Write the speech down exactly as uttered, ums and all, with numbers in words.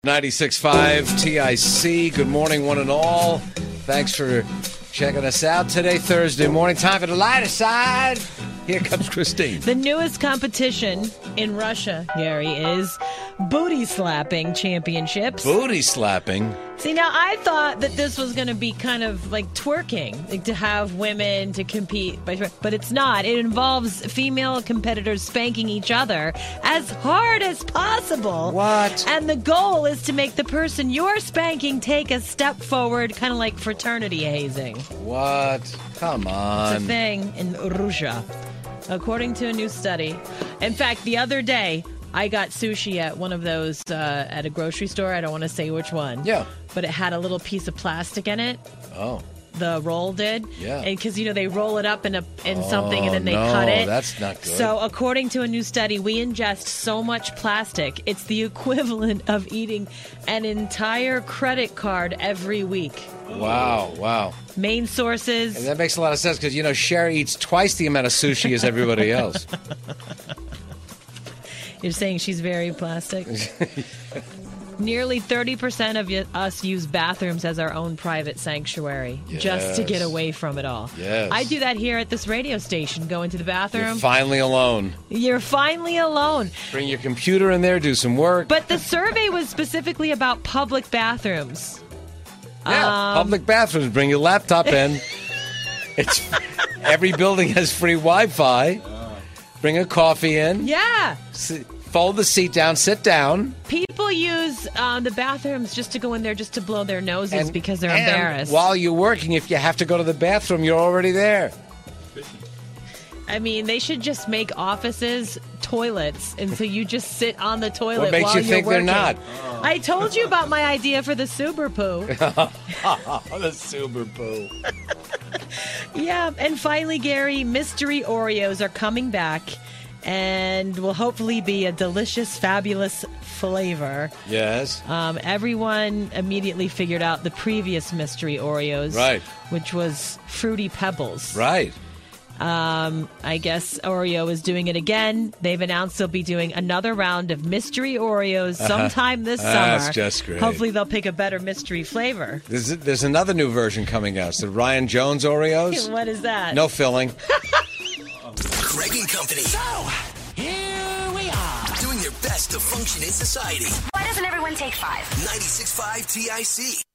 ninety-six point five T I C. Good morning, one and all. Thanks for checking us out today, Thursday morning. Time for the lighter side. Here comes Christine. The newest competition in Russia, Gary, is booty slapping championships. Booty slapping? See, now I thought that this was going to be kind of like twerking, like to have women to compete, by twer- but it's not. It involves female competitors spanking each other as hard as possible. What? And the goal is to make the person you're spanking take a step forward, kind of like fraternity hazing. What? Come on. It's a thing in Russia, according to a new study. In fact, the other day, I got sushi at one of those uh, at a grocery store. I don't want to say which one. Yeah. But it had a little piece of plastic in it. Oh. The roll did. Yeah. And because, you know, they roll it up in a in oh, something and then they no, cut it. That's not good. So according to a new study, we ingest so much plastic, it's the equivalent of eating an entire credit card every week. Wow, wow. Main sources. And that makes a lot of sense because, you know, Sherry eats twice the amount of sushi as everybody else. You're saying she's very plastic? Nearly thirty percent of us use bathrooms as our own private sanctuary, yes. just to get away from it all. Yes. I do that here at this radio station, go into the bathroom. You're finally alone. You're finally alone. Bring your computer in there, do some work. But the survey was specifically about public bathrooms. Yeah, um, public bathrooms. Bring your laptop in. It's every building has free Wi-Fi. Bring a coffee in. Yeah. Sit, fold the seat down. Sit down. People use um, the bathrooms just to go in there just to blow their noses and, because they're and embarrassed. While you're working, if you have to go to the bathroom, you're already there. I mean, they should just make offices toilets, and so you just sit on the toilet What makes while you you're think working. they're not? I told you about my idea for the Super Poo. The Super Poo. Yeah, and finally, Gary, mystery Oreos are coming back and will hopefully be a delicious, fabulous flavor. Yes. Um, everyone immediately figured out the previous mystery Oreos, right? Which was Fruity Pebbles, right? Um, I guess Oreo is doing it again. They've announced they'll be doing another round of mystery Oreos sometime this summer. That's just great. Hopefully they'll pick a better mystery flavor. There's, there's another new version coming out. It's the Ryan Jones Oreos. What is that? No filling. Greg and Company. So, here we are. Doing their best to function in society. Why doesn't everyone take five? ninety-six point five T I C.